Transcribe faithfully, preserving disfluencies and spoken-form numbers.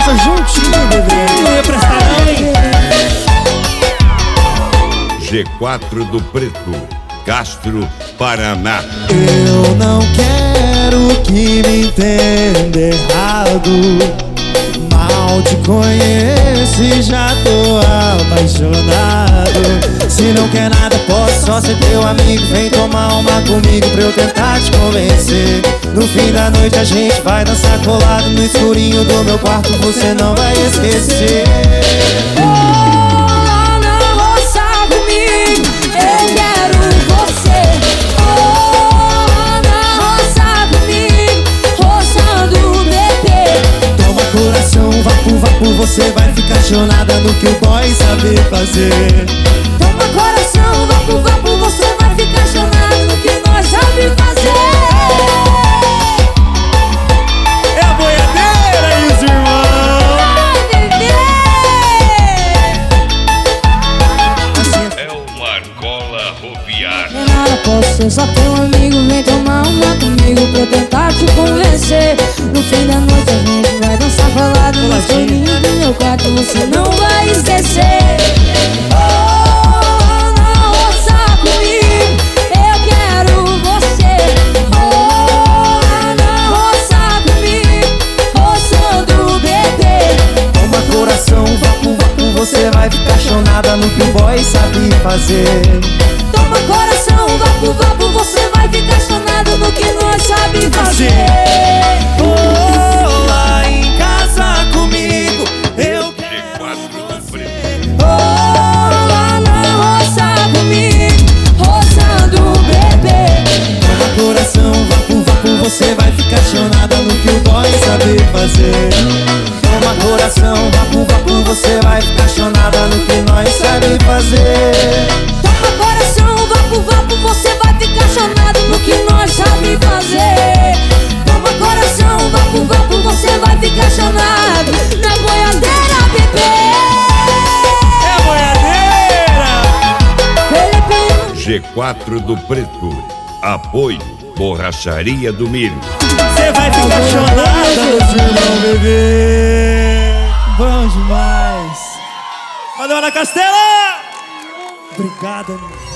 casa juntinho, bebê. Não ia prestar não, hein? G quatro do Preto, Castro, Paraná. Eu não quero que me entenda errado. Mal te conheço e já tô apaixonado. Se não quer nada, posso só ser teu amigo. Vem tomar uma comigo pra eu tentar te convencer. No fim da noite a gente vai dançar colado no escurinho do meu quarto, você não vai esquecer. Vapo, vapo, você vai ficar chonada no que o boy sabe fazer. Toma coração, vapo, vapo, você vai ficar chonada no que nós sabe fazer. É a boiadeira e os irmãos. É uma argola roviar. É nada, posso ser só teu amigo. Vem tomar uma comigo pra eu tentar te convencer. No fim da noite a gente vai dançar falado no escurinho do meu quarto, você não vai esquecer. Oh, não roça comigo, eu quero você. Oh, não roça comigo, roçando o bebê. Toma coração, vapo, vapo, você vai ficar chonada no que o boy sabe fazer. Toma coração, vapo, vapo, você vai ficar chonado no que nós sabe fazer. Oh, lá em casa comigo, eu quero você. Oh, lá na roça comigo, roçando o bebê. Toma coração, vapo, vapo, você vai ficar chonada no que o boy sabe fazer. Toma coração, vapo, vapo, você vai ficar chonada no que nós sabe fazer. Toma coração, vapo, vapo, você vai ficar chonado no que nós sabe fazer. Toma coração, vapo, vapo, você vai ficar chonado na boiadeira, bebê. É a boiadeira! G quatro do Preto, apoio Borracharia do Milho. Você vai ficar chonada no irmão, bebê. Bom demais. Valeu, Ana Castela! Obrigada, meu.